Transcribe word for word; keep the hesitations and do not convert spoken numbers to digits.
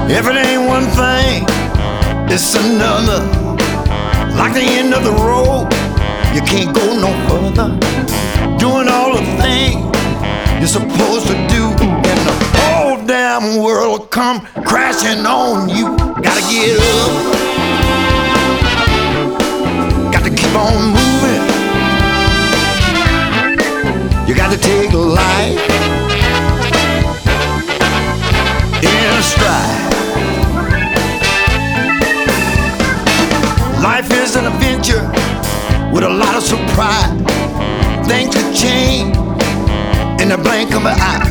If it ain't one thing, it's another. Like the end of the road, you can't go no further. Doing all the things you're supposed to do, and the whole damn world will come crashing on you. Gotta get up, got to keep on moving. You got to take life in stride. Life is an adventure with a lot of surprise. Things could change in the blink of an eye.